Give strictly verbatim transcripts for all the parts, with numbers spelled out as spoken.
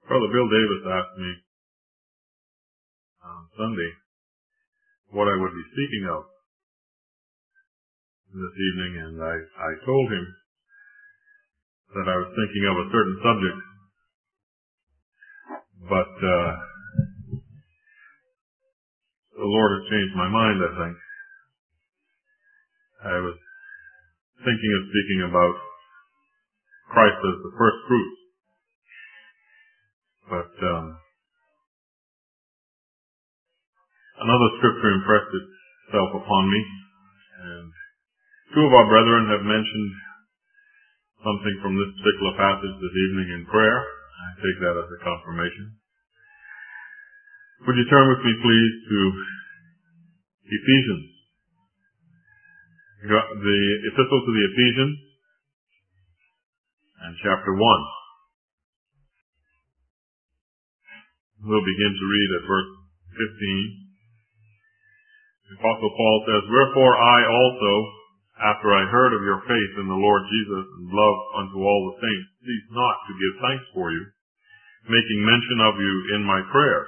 Brother Bill Davis asked me on Sunday what I would be speaking of this evening, and I, I told him that I was thinking of a certain subject, but uh, the Lord has changed my mind, I think. I was thinking of speaking about Christ as the first fruits, but um, another scripture impressed itself upon me, and two of our brethren have mentioned something from this particular passage this evening in prayer. I take that as a confirmation. Would you turn with me, please, to Ephesians, the Epistle to the Ephesians, and chapter one. We'll begin to read at verse fifteen. The Apostle Paul says, "Wherefore I also, after I heard of your faith in the Lord Jesus and love unto all the saints, cease not to give thanks for you, making mention of you in my prayers,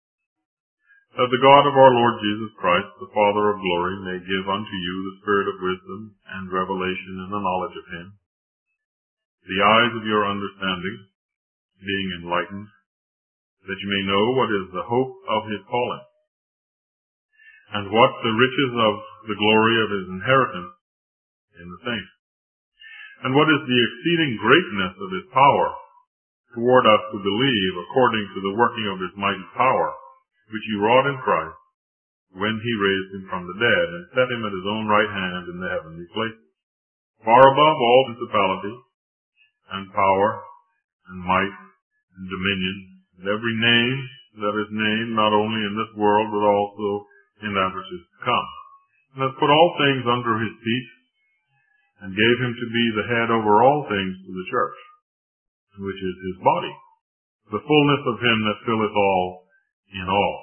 that the God of our Lord Jesus Christ, the Father of glory, may give unto you the spirit of wisdom and revelation in the knowledge of him, the eyes of your understanding being enlightened, that you may know what is the hope of his calling, and what the riches of the glory of his inheritance in the saints, and what is the exceeding greatness of his power toward us who believe, according to the working of his mighty power, which he wrought in Christ, when he raised him from the dead, and set him at his own right hand in the heavenly places, far above all principality, and power, and might, and dominion, and every name that is named, not only in this world, but also in that which is to come, and hath put all things under his feet, and gave him to be the head over all things to the church, which is his body, the fullness of him that filleth all in all.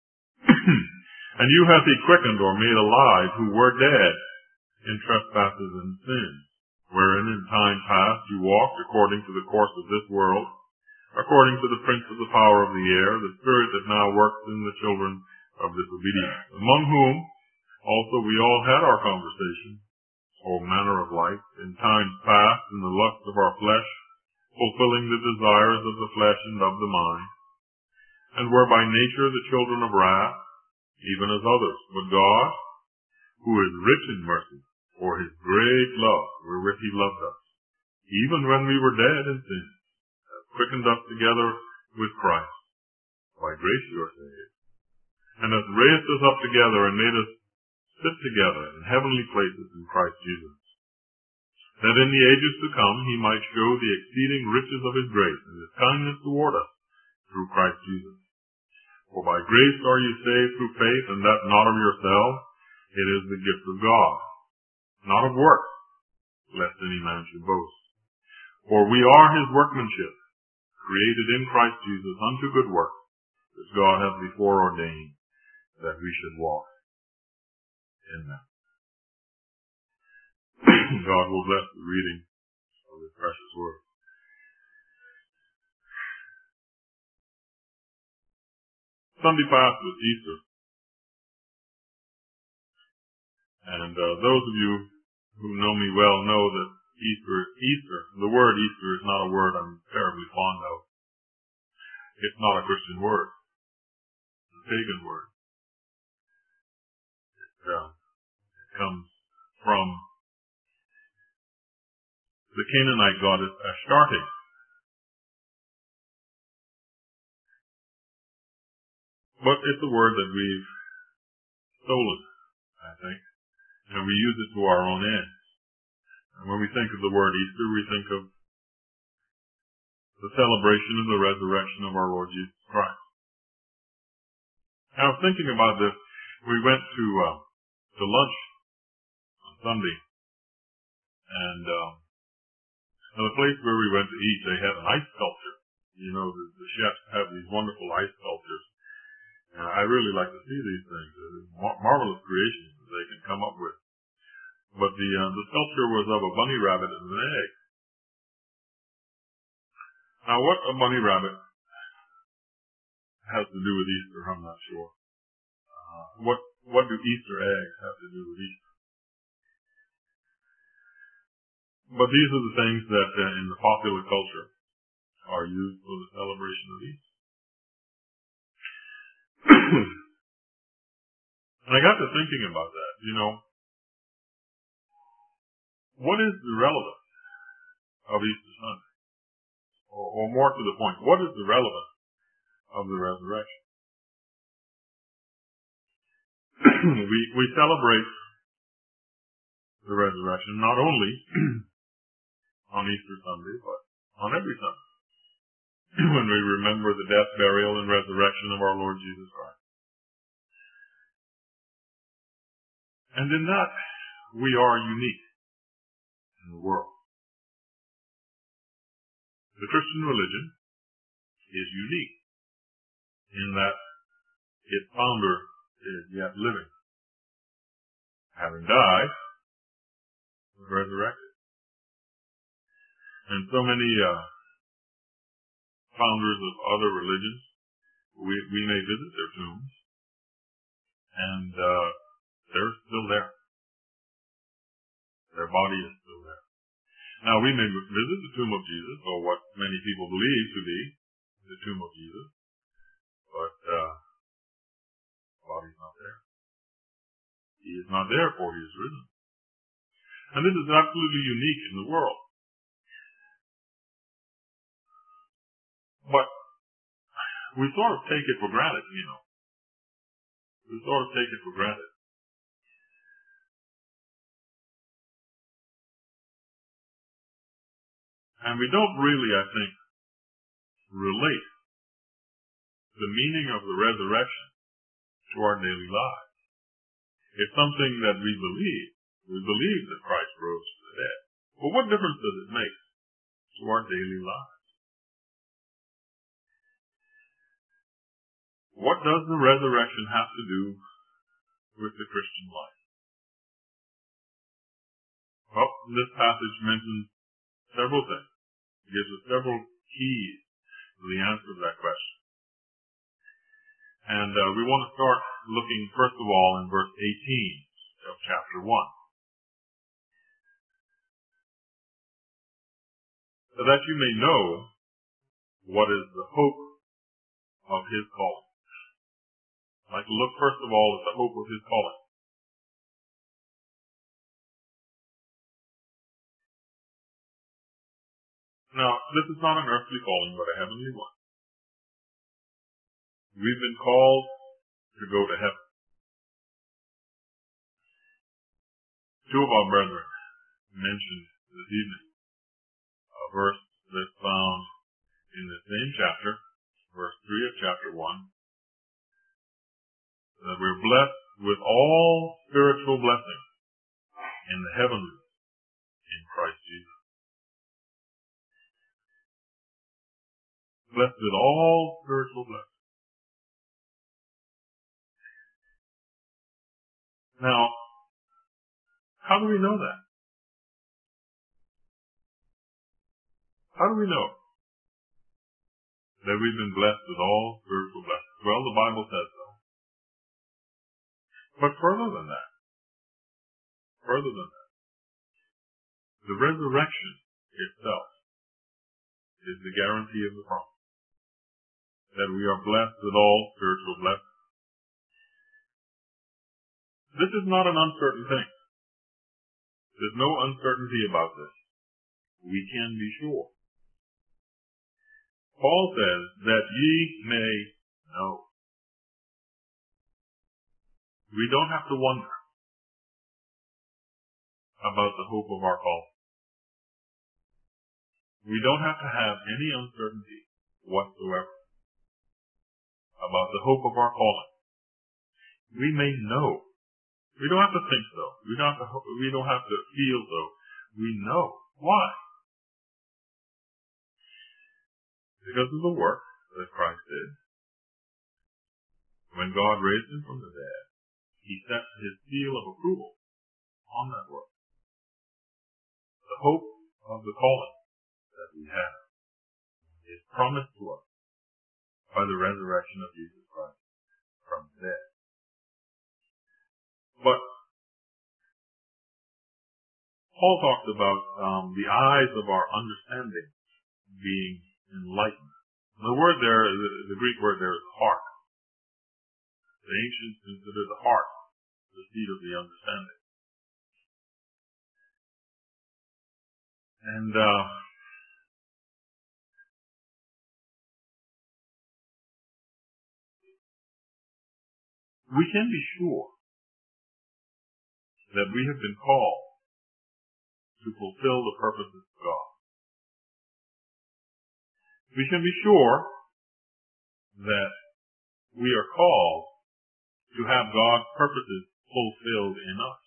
And you hath he quickened or made alive who were dead in trespasses and sins, wherein in time past you walked according to the course of this world, according to the prince of the power of the air, the spirit that now works in the children of disobedience, among whom also we all had our conversation, all manner of life, in times past in the lust of our flesh, fulfilling the desires of the flesh and of the mind, and were by nature the children of wrath, even as others. But God, who is rich in mercy, for his great love wherewith he loved us, even when we were dead in sin, hath quickened us together with Christ. By grace you are saved, and hath raised us up together and made us sit together in heavenly places in Christ Jesus, that in the ages to come he might show the exceeding riches of his grace and his kindness toward us through Christ Jesus. For by grace are ye saved through faith, and that not of yourselves, it is the gift of God, not of works, lest any man should boast. For we are his workmanship, created in Christ Jesus unto good works, which God hath before ordained that we should walk in them." God will bless the reading of his precious word. Sunday past was Easter, and uh, those of you who know me well know that Easter, Easter, the word Easter is not a word I'm terribly fond of. It's not a Christian word. It's a pagan word. It, uh, it comes from the Canaanite goddess Astarte. But it's a word that we've stolen, I think, and we use it to our own end. And when we think of the word Easter, we think of the celebration of the resurrection of our Lord Jesus Christ. I was thinking about this. We went to uh, to lunch on Sunday, and uh, at the place where we went to eat, they had an ice sculpture. You know, the, the chefs have these wonderful ice sculptures. And I really like to see these things. They're mar- marvelous creations that they can come up with. But the uh, the sculpture was of a bunny rabbit and an egg. Now, what a bunny rabbit has to do with Easter, I'm not sure. Uh, what what do Easter eggs have to do with Easter? But these are the things that uh, in the popular culture are used for the celebration of Easter. And I got to thinking about that, you know. What is the relevance of Easter Sunday? Or, or more to the point, what is the relevance of the resurrection? we we celebrate the resurrection not only on Easter Sunday, but on every Sunday when we remember the death, burial, and resurrection of our Lord Jesus Christ. And in that, we are unique in the world. The Christian religion is unique in that its founder is yet living. Having died, was resurrected. And so many uh, founders of other religions, we, we may visit their tombs, and uh, they're still there. Their body is still there. Now, we may visit the tomb of Jesus, or what many people believe to be the tomb of Jesus, but uh, the body's not there. He is not there, for he is risen. And this is absolutely unique in the world. But we sort of take it for granted, you know. We sort of take it for granted. And we don't really, I think, relate the meaning of the resurrection to our daily lives. It's something that we believe. We believe that Christ rose from the dead. But what difference does it make to our daily lives? What does the resurrection have to do with the Christian life? Well, this passage mentions several things. It gives us several keys to the answer to that question. And uh, we want to start looking, first of all, in verse eighteen of chapter one. So that you may know what is the hope of his calling. I'd like to look, first of all, at the hope of his calling. Now, this is not an earthly calling, but a heavenly one. We've been called to go to heaven. Two of our brethren mentioned this evening a verse that's found in the same chapter, verse three of chapter one, that we're blessed with all spiritual blessings in the heavenlies in Christ Jesus. Blessed with all spiritual blessings. Now, how do we know that? How do we know that we've been blessed with all spiritual blessings? Well, the Bible says so. But further than that, further than that, the resurrection itself is the guarantee of the promise that we are blessed with all spiritual blessings. This is not an uncertain thing. There's no uncertainty about this. We can be sure. Paul says that ye may know. We don't have to wonder about the hope of our calling. We don't have to have any uncertainty whatsoever about the hope of our calling. We may know. We don't have to think so. We don't have to, we don't have to feel so. We know. Why? Because of the work that Christ did. When God raised him from the dead, he set his seal of approval on that work. The hope of the calling that we have is promised to us by the resurrection of Jesus Christ from the dead. But Paul talks about um, the eyes of our understanding being enlightened. The word there, the, the Greek word there is heart. The ancients considered the heart the seat of the understanding. And uh, we can be sure that we have been called to fulfill the purposes of God. We can be sure that we are called to have God's purposes fulfilled in us.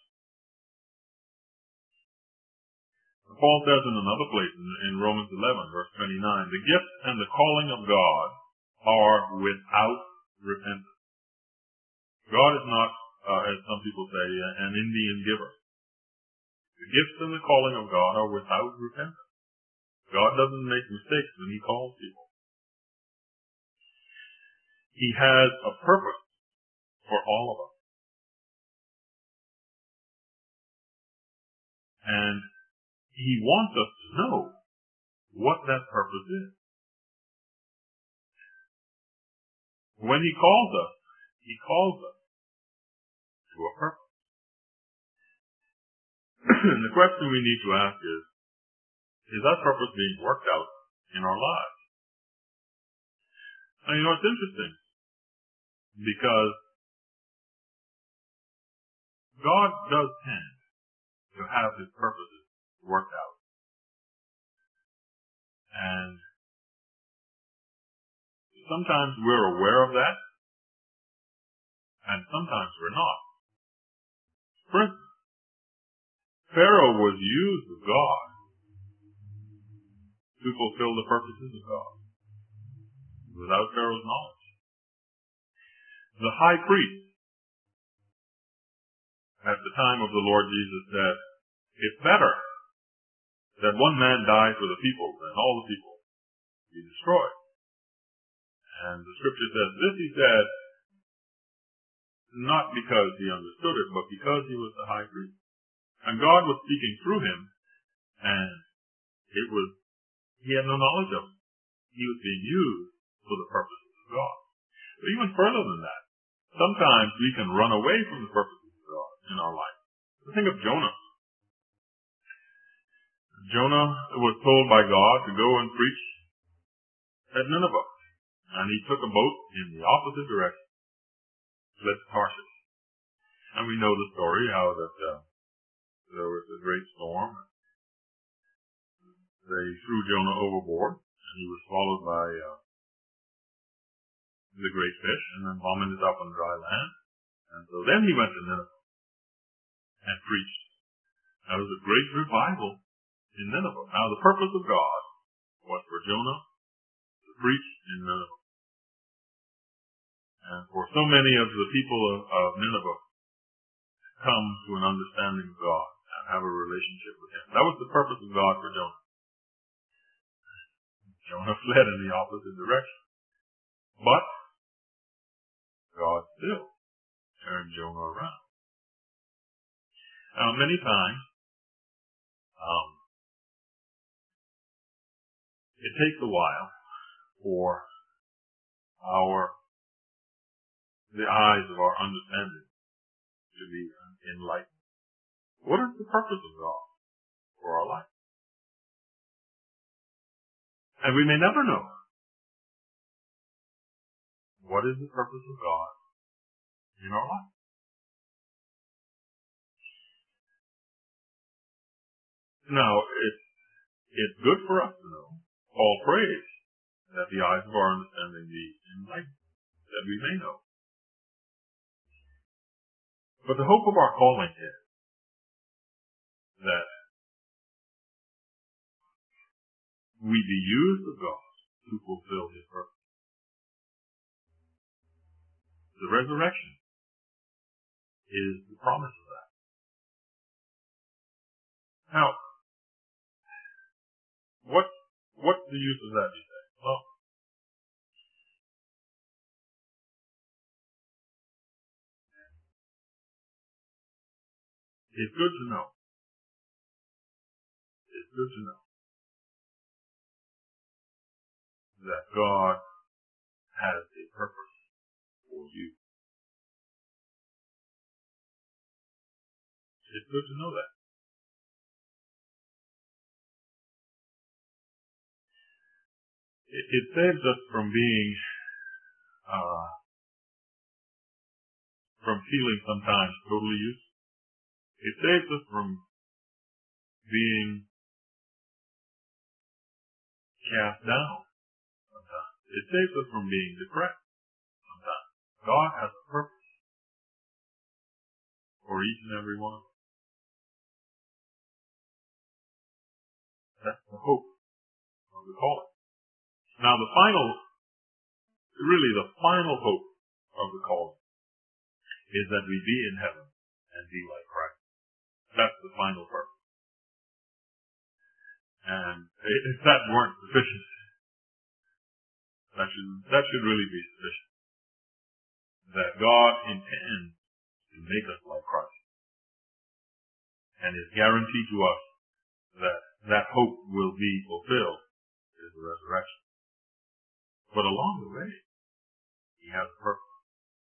Paul says in another place, in, in Romans eleven, verse twenty-nine, the gift and the calling of God are without repentance. God is not, uh, as some people say, an Indian giver. The gifts and the calling of God are without repentance. God doesn't make mistakes when He calls people. He has a purpose for all of us. And He wants us to know what that purpose is. When He calls us, He calls us to a purpose. And the question we need to ask is, is that purpose being worked out in our lives? And you know, it's interesting, because God does tend to have His purposes worked out. And sometimes we're aware of that, and sometimes we're not. For instance, Pharaoh was used of God to fulfill the purposes of God without Pharaoh's knowledge. The high priest at the time of the Lord Jesus said, it's better that one man die for the people than all the people be destroyed. And the scripture says this he said, not because he understood it, but because he was the high priest. And God was speaking through him, and it was, he had no knowledge of it. He was being used for the purposes of God. But even further than that, sometimes we can run away from the purposes of God in our life. Think of Jonah. Jonah was told by God to go and preach at Nineveh. And he took a boat in the opposite direction, fled to Tarshish. And we know the story, how that uh, there was a great storm. They threw Jonah overboard, and he was swallowed by uh, the great fish, and then vomited up on dry land. And so then he went to Nineveh and preached. There was a great revival in Nineveh. Now the purpose of God was for Jonah to preach in Nineveh. And for so many of the people of, of Nineveh come to an understanding of God and have a relationship with Him. That was the purpose of God for Jonah. Jonah fled in the opposite direction. But God still turned Jonah around. Now, many times, um, it takes a while for our the eyes of our understanding to be enlightened. What is the purpose of God for our life? And we may never know what is the purpose of God in our life. Now, it's, it's good for us to know. Paul prays that the eyes of our understanding be enlightened, that we may know. But the hope of our calling is that we be used of God to fulfill His purpose. The resurrection is the promise of that. Now, what what's the use of that, you say? Well, It's good to know. It's good to know that God has a purpose for you. It's good to know that. It, it saves us from being, uh, from feeling sometimes totally useless. It saves us from being cast down sometimes. It saves us from being depressed sometimes. God has a purpose for each and every one of us. That's the hope of the calling. Now the final, really the final hope of the calling is that we be in heaven and be like Christ. That's the final purpose. And if that weren't sufficient, that should, that should really be sufficient. That God intends to make us like Christ. And his guarantee to us that that hope will be fulfilled is the resurrection. But along the way, he has a purpose.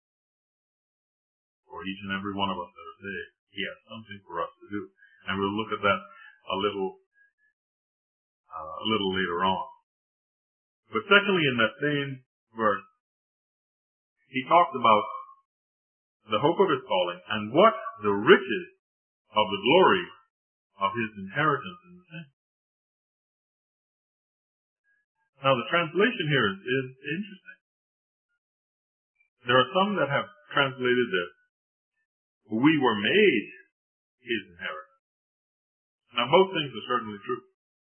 For each and every one of us that are saved, he has something for us to do. And we'll look at that a little, uh, a little later on. But secondly, in that same verse, he talks about the hope of his calling and what the riches of the glory of his inheritance in the saints. Now the translation here is, is interesting. There are some that have translated this, we were made his inheritance. Now both things are certainly true.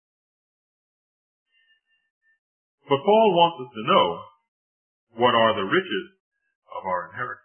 But Paul wants us to know what are the riches of our inheritance.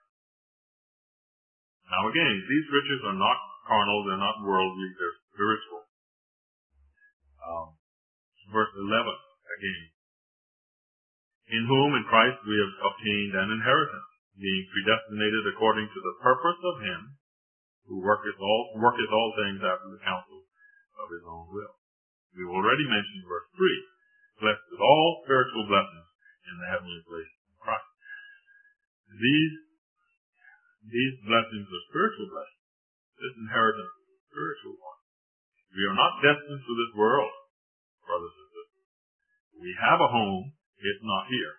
Now again, these riches are not carnal, they're not worldly, they're spiritual. Um, verse eleven again. In whom, in Christ, we have obtained an inheritance, being predestinated according to the purpose of him who worketh all, worketh all things after the counsel of his own will. We've already mentioned verse three. Blessed with all spiritual blessings in the heavenly places in Christ. These, these blessings are spiritual blessings. This inheritance is a spiritual one. We are not destined for this world, brothers and sisters. We have a home, it's not here.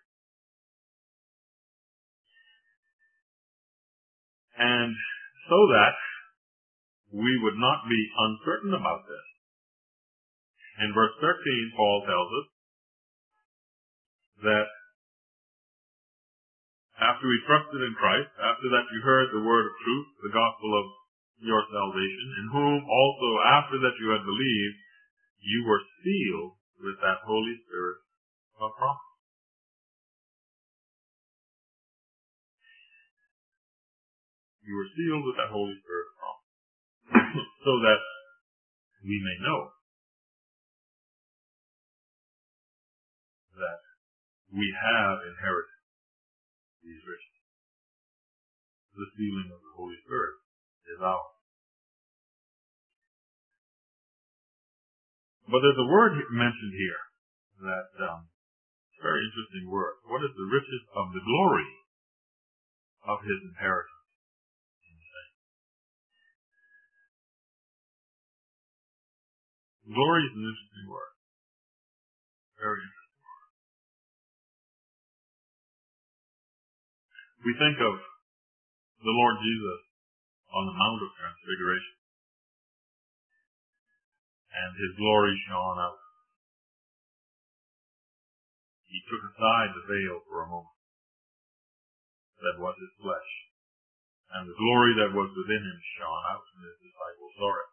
And so that we would not be uncertain about this. In verse thirteen, Paul tells us that after we trusted in Christ, after that you heard the word of truth, the gospel of your salvation, in whom also after that you had believed, you were sealed with that Holy Spirit of promise. You were sealed with that Holy Spirit of promise. So that we may know that we have inherited these riches. The sealing of the Holy Spirit is ours. But there's a word mentioned here that um, is a very interesting word. What is the riches of the glory of his inheritance? Glory is an interesting word. Very interesting word. We think of the Lord Jesus on the Mount of Transfiguration, and his glory shone out. He took aside the veil for a moment. That was his flesh. And the glory that was within him shone out, and his disciples saw it.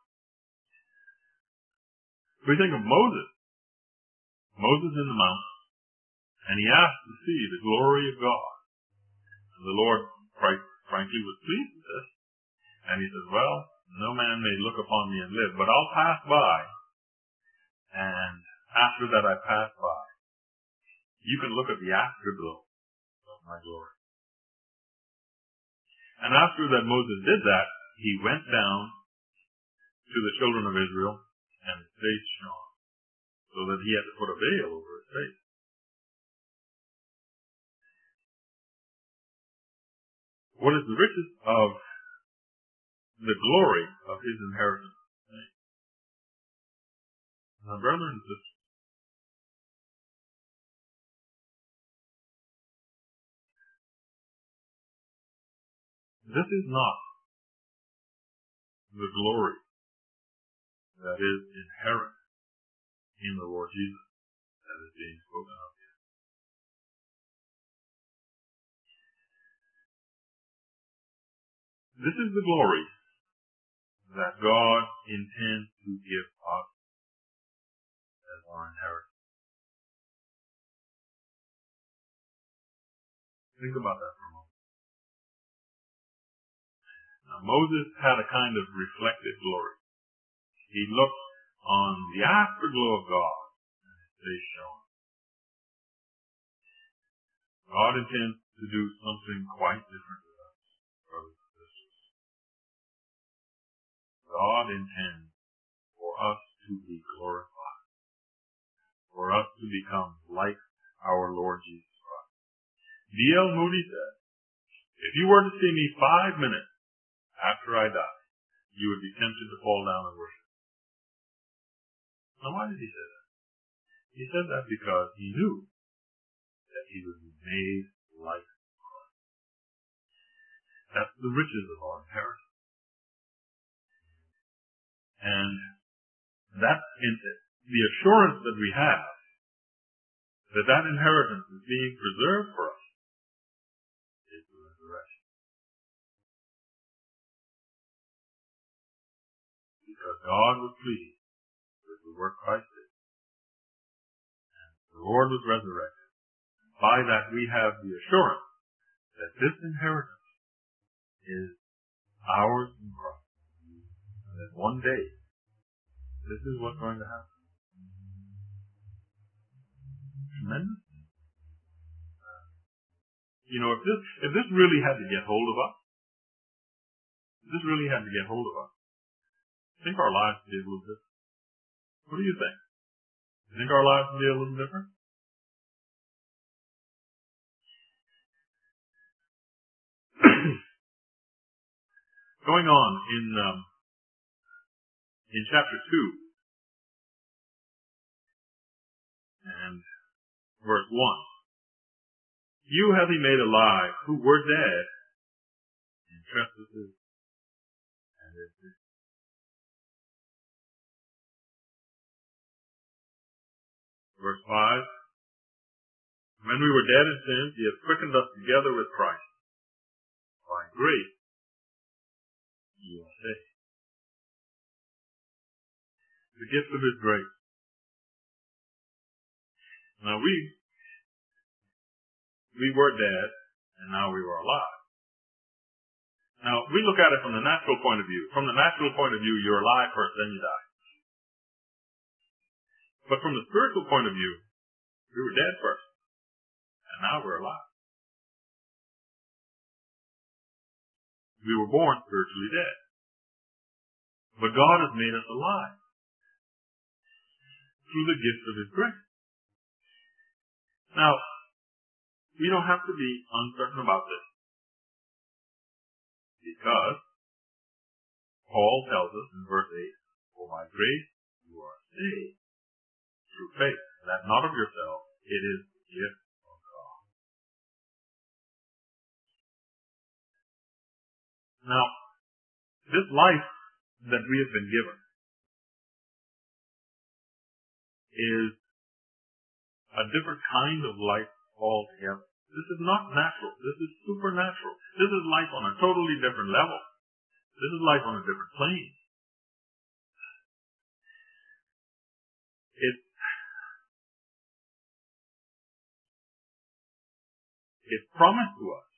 We think of Moses. Moses in the mountain, and he asked to see the glory of God. And the Lord, frankly, was pleased with this. And he said, well, no man may look upon me and live, but I'll pass by. And after that I pass by, you can look at the afterglow of my glory. And after that Moses did that, he went down to the children of Israel, and his face shone, so that he had to put a veil over his face. What is the riches of the glory of his inheritance? Now, brethren and sisters, this is not the glory that is inherent in the Lord Jesus that is being spoken of here. This is the glory that God intends to give us as our inheritance. Think about that for a moment. Now, Moses had a kind of reflected glory. He looked on the afterglow of God, and his face shone. God intends to do something quite different with us, brothers and sisters. God intends for us to be glorified, for us to become like our Lord Jesus Christ. D L Moody said, if you were to see me five minutes after I die, you would be tempted to fall down and worship. Now, why did he say that? He said that because he knew that he would be made like Christ. That's the riches of our inheritance. And that's in it. The assurance that we have that that inheritance is being preserved for us is the resurrection. Because God was pleased with the work Christ did. And the Lord was resurrected. By that we have the assurance that this inheritance is ours in Christ. And that one day, this is what's going to happen. Tremendous. You know, if this, if this really had to get hold of us, if this really had to get hold of us, I think our lives would be a little different. What do you think? You think our lives would be a little different? Going on in um, in chapter two and verse one, you hath he made alive who were dead in trespasses and in sins. Verse five, when we were dead in sins, he hath quickened us together with Christ. By grace you are saved. The gift of his grace. Now we, we were dead, and now we were alive. Now, we look at it from the natural point of view. From the natural point of view, you're alive first, then you die. But from the spiritual point of view, we were dead first, and now we're alive. We were born spiritually dead. But God has made us alive through the gift of his grace. Now, we don't have to be uncertain about this, because Paul tells us in verse eight, for by grace you are saved through faith, that not of yourself, it is the gift of God. Now, this life that we have been given is a different kind of life altogether. This is not natural. This is supernatural. This is life on a totally different level. This is life on a different plane. It, it's promised to us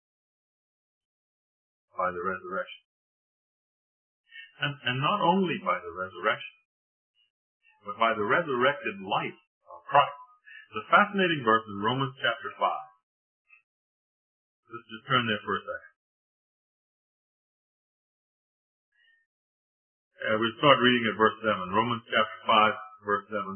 by the resurrection. And, and not only by the resurrection, but by the resurrected life of Christ. It's a fascinating verse in Romans chapter five. Let's just turn there for a second. Uh, we start reading at verse seven. Romans chapter five, verse seven.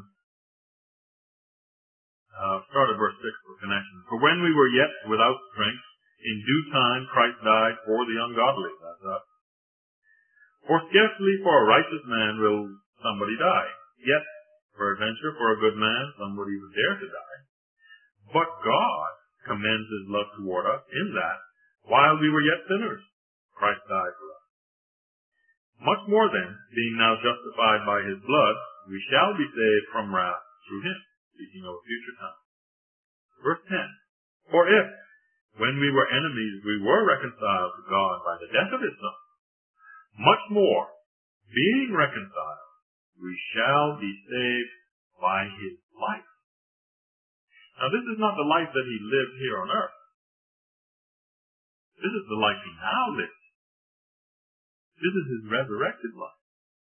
Uh, start at verse six for connection. For when we were yet without strength, in due time Christ died for the ungodly. That's us. For scarcely for a righteous man will somebody die. Yet, peradventure, for a good man, somebody would dare to die. But God commends his love toward us in that, while we were yet sinners, Christ died for us. Much more then, being now justified by his blood, we shall be saved from wrath through him. Speaking of a future time. Verse ten. For if, when we were enemies, we were reconciled to God by the death of his Son, much more, being reconciled, we shall be saved by his life. Now this is not the life that he lived here on earth. This is the life he now lives. This is his resurrected life.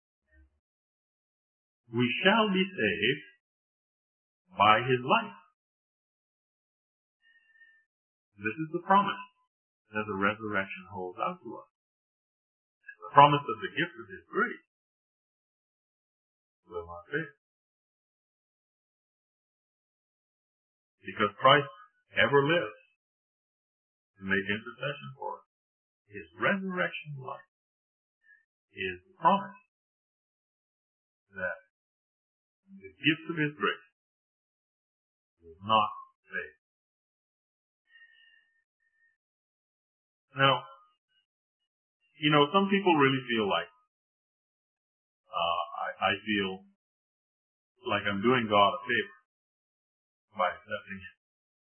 We shall be saved by his life. This is the promise that the resurrection holds out to us. The promise of the gift of his grace will not fail. Because Christ ever lives to make intercession for us. His resurrection life is the promise that the gift of his grace will not fail. Now, you know, some people really feel like, uh, I, I feel like I'm doing God a favor by accepting him.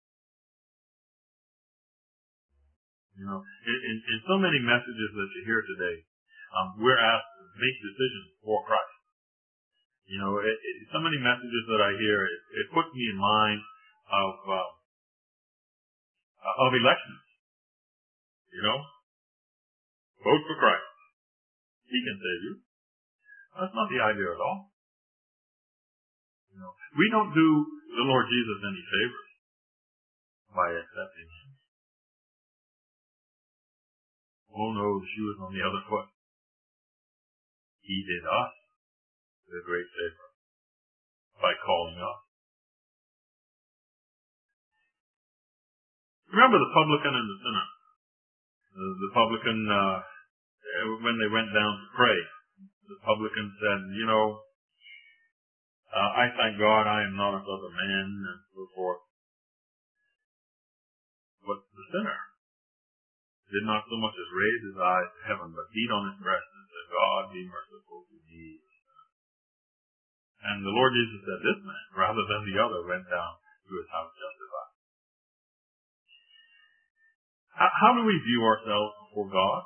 You know, in, in, in so many messages that you hear today, um, we're asked to make decisions for Christ. You know, it, it, so many messages that I hear, it, it puts me in mind of, uh, of elections. You know, vote for Christ. He can save you. That's not the idea at all. You know, we don't do the Lord Jesus any favors by accepting him. Oh no, the shoe is on the other foot. He did us the great favor by calling us. Remember the publican and the sinner. The, the publican, uh, when they went down to pray, the publican said, you know, uh, I thank God I am not as other men, and so forth. But the sinner did not so much as raise his eyes to heaven, but beat on his breast and said, God be merciful to me. And the Lord Jesus said, this man, rather than the other, went down to his house justified. How, how do we view ourselves before God?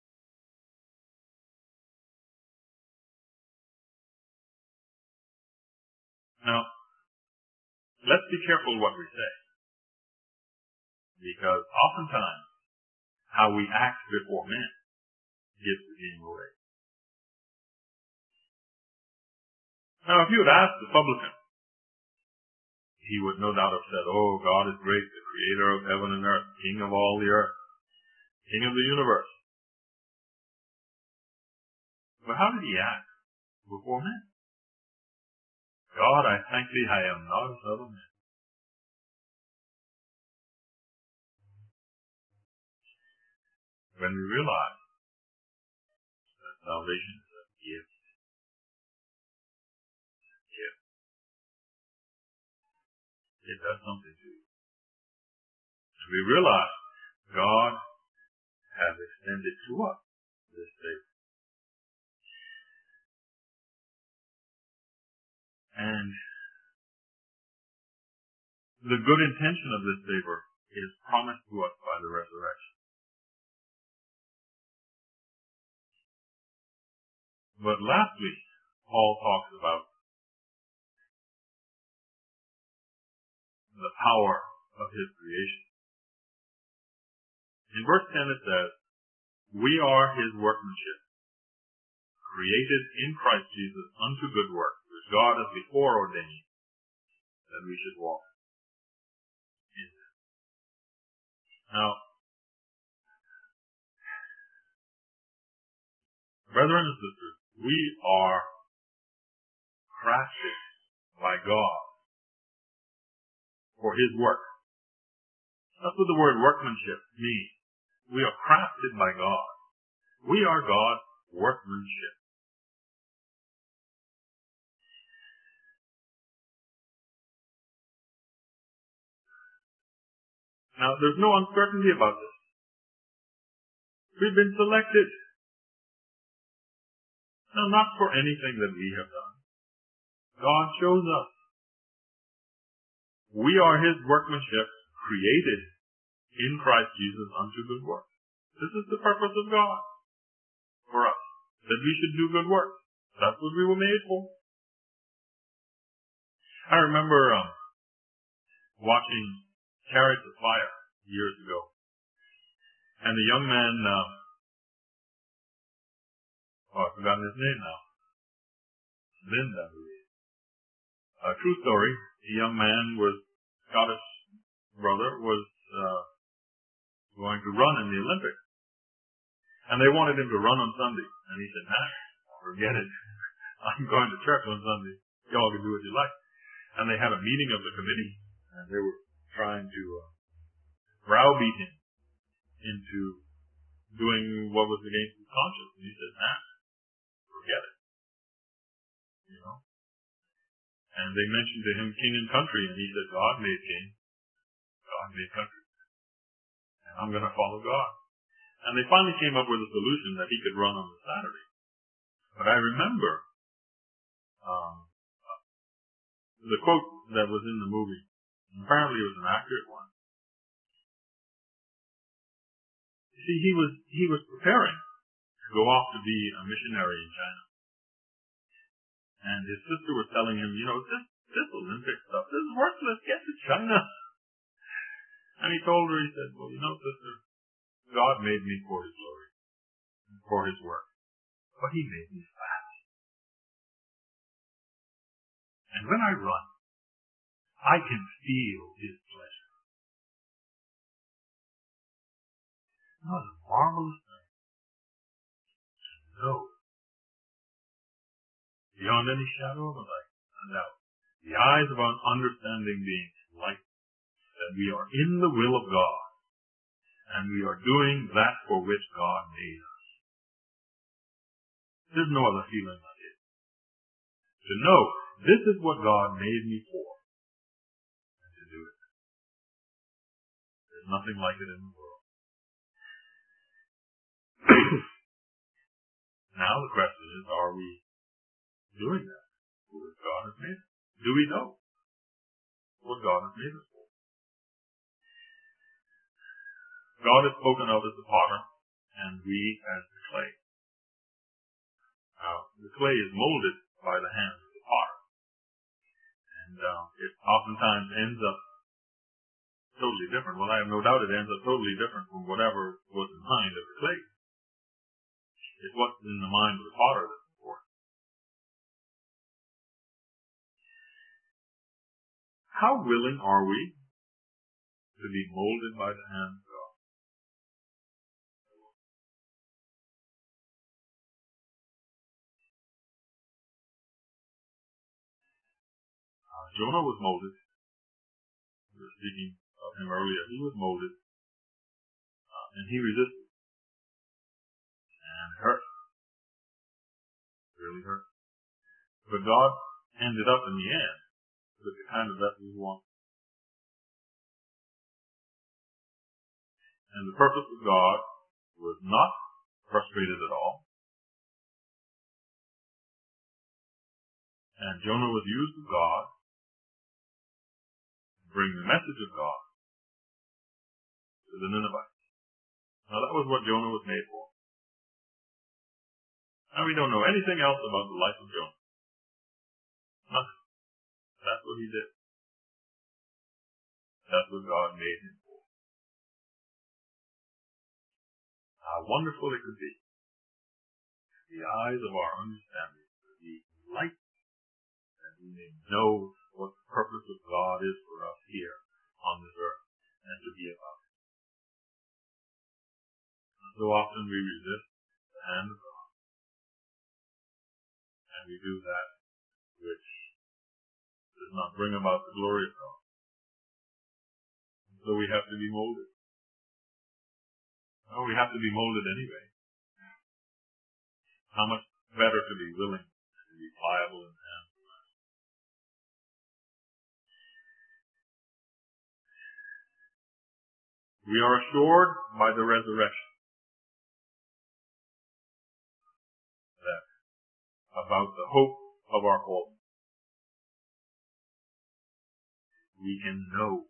Now, let's be careful what we say. Because oftentimes, how we act before men gives the game away. Now, if you had asked the publican, he would no doubt have said, oh, God is great, the creator of heaven and earth, king of all the earth, king of the universe. But how did he act before men? God, I thank thee, I am not as other men. When we realize that salvation is a gift, a gift, it does something to you. And we realize God has extended to us this favor. And the good intention of this favor is promised to us by the resurrection. But last week, Paul talks about the power of his creation. In verse ten it says, we are his workmanship, created in Christ Jesus unto good works, which God has before ordained that we should walk in them. Now, brethren and sisters, We are crafted by God for His work. That's what the word workmanship means. We are crafted by God. We are God's workmanship. Now, there's no uncertainty about this. We've been selected. Now, not for anything that we have done. God chose us. We are His workmanship, created in Christ Jesus unto good work. This is the purpose of God for us, that we should do good work. That's what we were made for. I remember um, watching Chariots of Fire years ago, and the young man, uh, oh, I've forgotten his name now, Lind, I believe. A true story. A young man was Scottish brother was uh, going to run in the Olympics, and they wanted him to run on Sunday, and he said, "Nah, forget it. I'm going to church on Sunday. Y'all can do what you like." And they had a meeting of the committee, and they were trying to uh, browbeat him into doing what was against his conscience. And he said, "Nah, forget it." You know. And they mentioned to him king and country, and he said, "God made king. God made country. And I'm going to follow God." And they finally came up with a solution that he could run on the Saturday. But I remember um, the quote that was in the movie. Apparently it was an accurate one. See, he was he was preparing to go off to be a missionary in China. And his sister was telling him, you know, this, this Olympic stuff, this is worthless. Get to China. And he told her, he said, "Well, you know, sister, God made me for His glory, for His work. But He made me fast. And when I run, I can feel His pleasure." That was a marvelous thing to know, beyond any shadow of a doubt, the eyes of our understanding being enlightened, that we are in the will of God, and we are doing that for which God made us. There's no other feeling like it. To know, this is what God made me for, and to do it. There's nothing like it in the world. Now the question is, are we doing that? What God has made us? Do we know what God has made us for? God is spoken of as the potter, and we as the clay. Now, the clay is molded by the hands of the potter, and uh, it oftentimes ends up totally different. Well, I have no doubt it ends up totally different from whatever was in mind of the clay. It's what's in the mind of the potter that's important. How willing are we to be molded by the hand of God? Uh, Jonah was molded. We were speaking of him earlier. He was molded, uh, and he resisted, and it hurt. It really hurt. But God ended up in the end with the kind of vessel He wanted. And the purpose of God was not frustrated at all. And Jonah was used of God to bring the message of God to the Ninevites. Now that was what Jonah was made for. Now we don't know anything else about the life of Jonah. Nothing. That's what he did. That's what God made him for. How wonderful it could be. The eyes of our understanding to be enlightened, and we may know what the purpose of God is for us here on this earth, and to be about it. And so often we resist the hand of God. and we do that which does not bring about the glory of God. And so we have to be molded. Well, we have to be molded anyway. How much better to be willing and to be pliable in the hands of God. We are assured by the resurrection that about the hope of our calling. We can know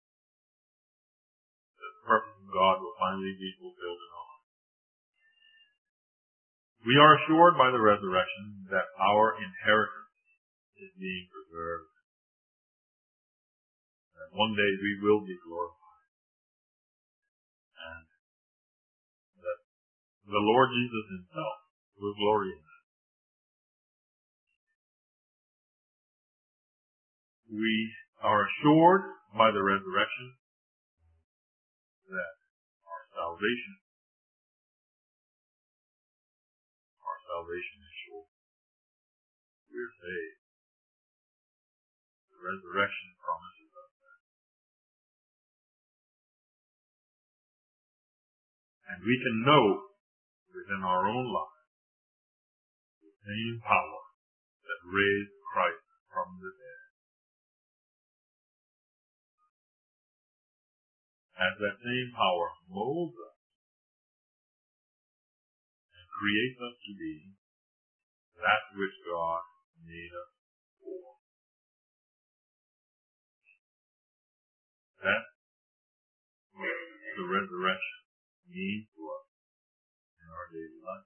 that the purpose of God will finally be fulfilled in our lives. We are assured by the resurrection that our inheritance is being preserved. That one day we will be glorified. And that the Lord Jesus himself will glory in that. We are assured by the resurrection that our salvation, our salvation is sure. We're saved. The resurrection promises us that. And we can know within our own lives the same power that raised Christ from the dead. As that same power molds us and creates us to be that which God made us for. That's what the resurrection means to us in our daily life.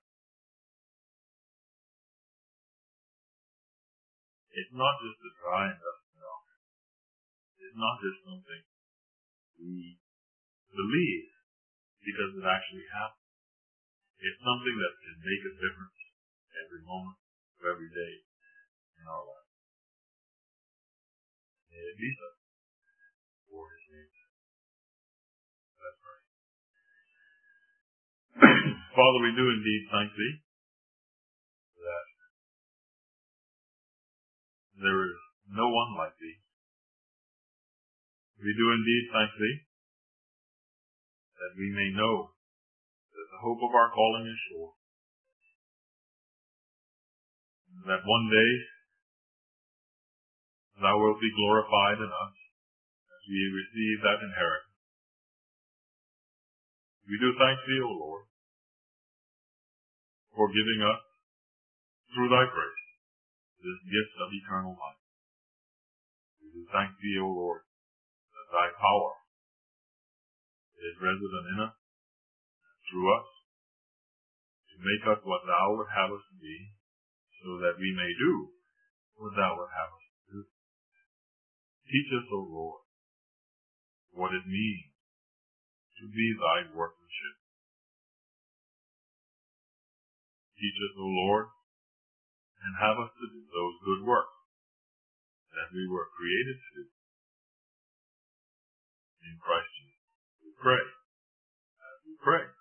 It's not just a dry and dusty doctrine. It's not just something we believe because it actually happens. It's something that can make a difference every moment of every day in our life. May it be so for his name's sake. Let's pray. Father, we do indeed thank thee that there is no one like thee. We do indeed thank thee that we may know that the hope of our calling is sure. That one day thou wilt be glorified in us as we receive that inheritance. We do thank thee, O Lord, for giving us, through thy grace, this gift of eternal life. We do thank thee, O Lord, that thy power is resident in us, through us, to make us what thou would have us to be, so that we may do what thou would have us to do. Teach us, O Lord, what it means to be thy workmanship. Teach us, O Lord, and have us to do those good works that we were created to do. In Christ Jesus, we pray, as we pray.